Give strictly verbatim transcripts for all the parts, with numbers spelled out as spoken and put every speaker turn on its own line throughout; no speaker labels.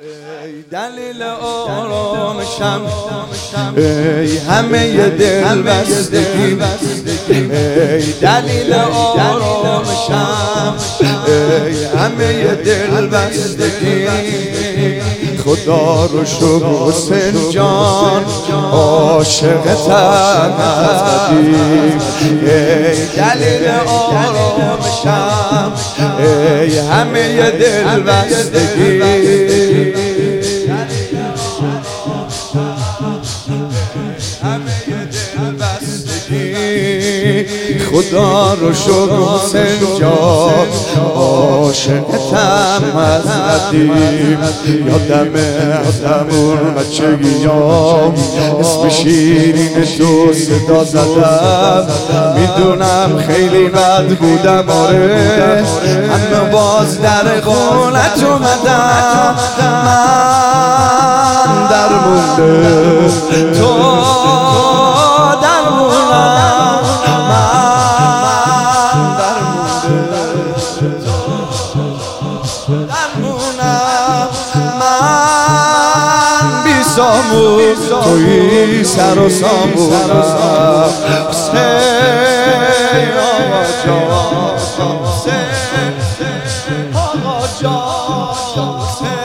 ای دلیل آرامشم، ای همه دل بستگی، ای دلیل آرامشم، ی همه دل بستگی. خدا رو شکر حسین جان، عاشقتم از قدیم. ای دلیل آرامشم، ای همه دل بستگی. خدا رو شکر حسین جان، عاشقتم از قدیم. یادمه از همون بچگیام، اسم شیرین تو صدا زدم. میدونم خیلی بد بودم آره، اما باز در خونت اومدم. من در مونده تو سامون، توی سر و سامونم. حسین آقا جان، حسین آقا جان،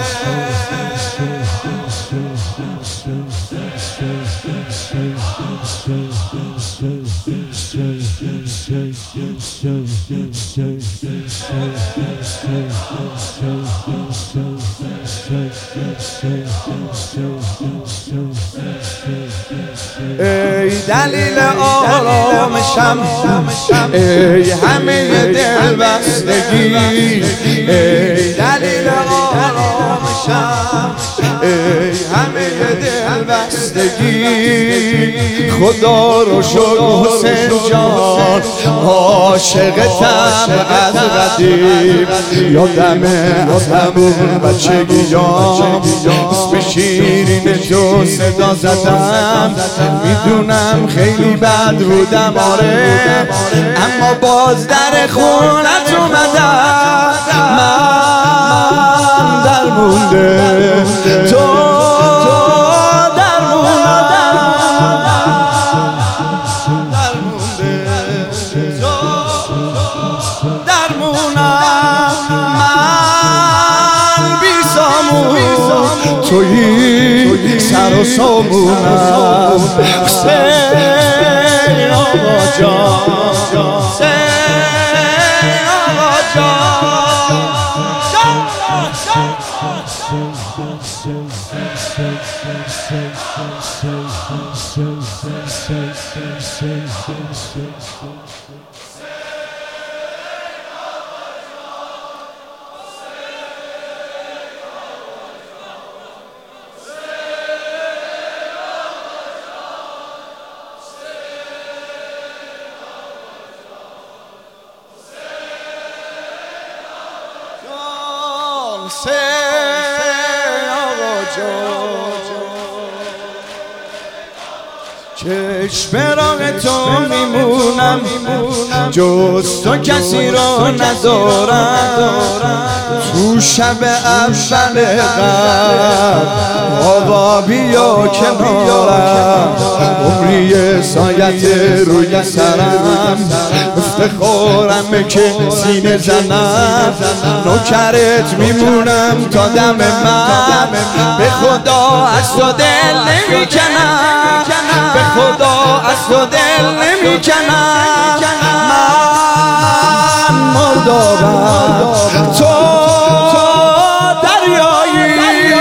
ای دلیل آرامشم، ای همه دل بستگی. ای دلیل آرامشم، ای همه دل بستگی. خدا رو شکر حسین جان، عاشقتم از قدیم. یادمه از همون بچگیام، اسم شیرین تو صدا زدم. میدونم خیلی بد بودم آره، اما باز در خونت اومدم. من در مونده تو در موندم، در مونده تو در مونم. من بی سامون، توی سر و سامونم. حسین آقا جان، حسین آقا جان. چشم راه تو میمونم، جز تو کسی را ندارم. تو شب اول قبل آوا بیا کنارم. عمری سایت روی سرم، افتخارم که سینه زنم. نوکرت میمونم تا دم من، به خدا از تو دل نمیکنم، به خدا از تو دل نمیکنم. من مردارم تو دریایی،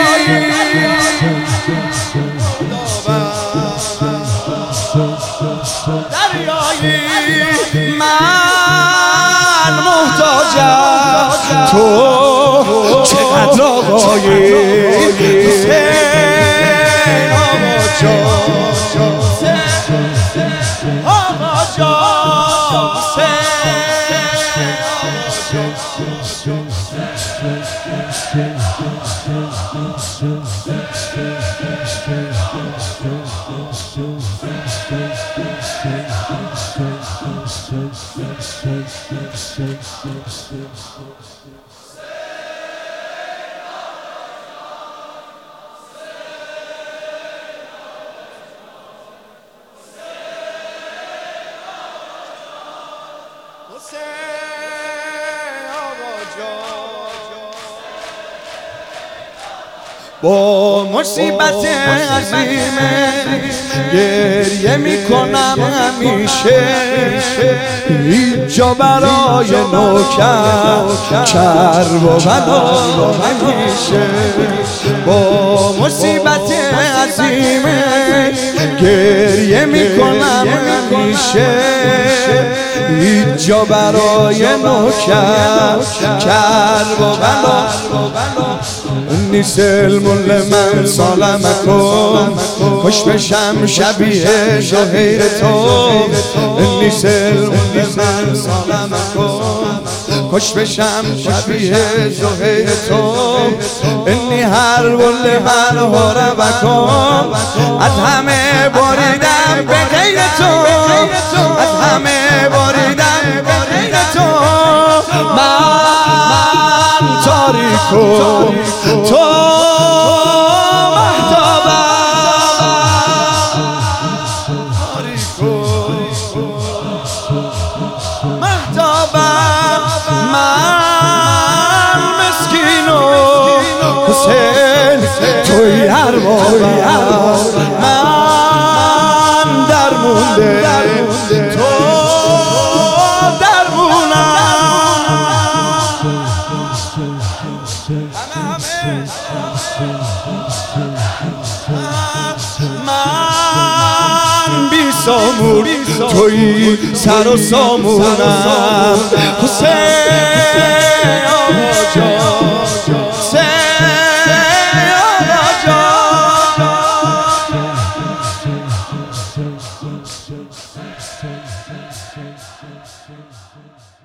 دریایی. من محتاجم تو چقدر آقایی. حسین آقا جان، آقا جان، با مصیبت عظیمه گریه میکنم همیشه هیچ جا برای نوکر کرب و بلا نمیشه با مصیبت عظیمه گریه میکنم همیشه هیچ جا برای نوکر کرب و بلا نیست المول من سالم کن خوش بشم شبیه زهیر تو نیست المول من سالم کن خوش بشم شبیه زهیر تو انی هر ول من هره بکن از همه بریدم به غیر تو از همه بریدم به غیر تو من تاریکم تو مهتابم مهتابم من مسکین و حسین توی اربابم من درمونده تو درمونم من بی سامون توی سر و سامونم حسین آقا جان حسین آقا جان